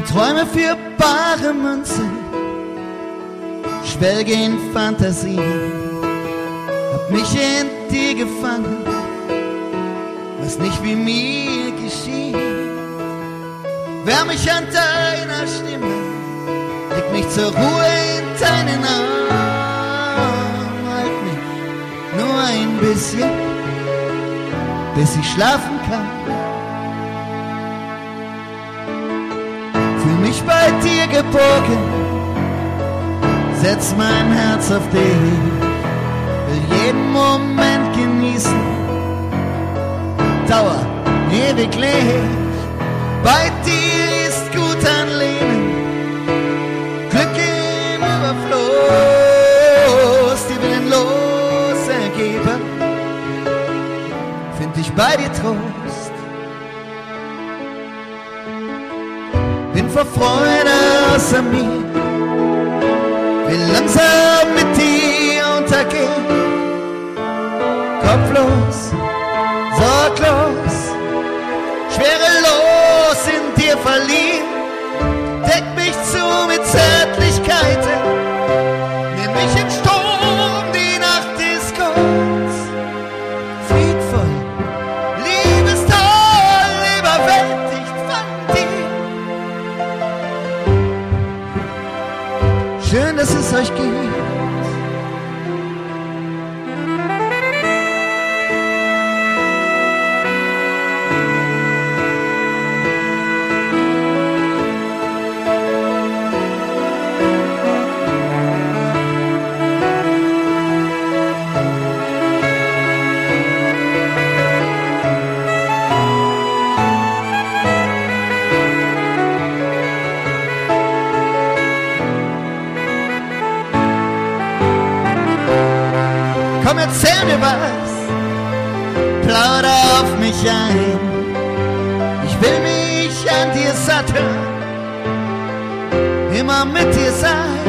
Träume für bare Münze, schwelge in Fantasien, hab mich in dir gefangen, was nicht wie mir geschieht. Wärm mich an deiner Stimme, leg mich zur Ruhe in deinen Arm, halt mich nur ein bisschen, bis ich schlafen kann. Fühl mich bei dir geborgen, setz mein Herz auf dich, will jeden Moment genießen, Dauer ewiglich. Bei dir ist gut anlehnen, Glück im Überfluss, die willenlos ergeben, find ich bei dir Trost. Bin vor Freude außer mir, will langsam mit dir untergehen, kopflos, sorglos, schwerelos in dir verliehen. Deck mich zu mit Zärtlichkeiten, nimm mich in Sturm, die Nacht ist kurz. Friedvoll, liebestoll, überwältigt von dir. Schön, dass es euch gibt. Komm, erzähl mir was, plauder auf mich ein. Ich will mich an dir satt hören, immer mit dir sein.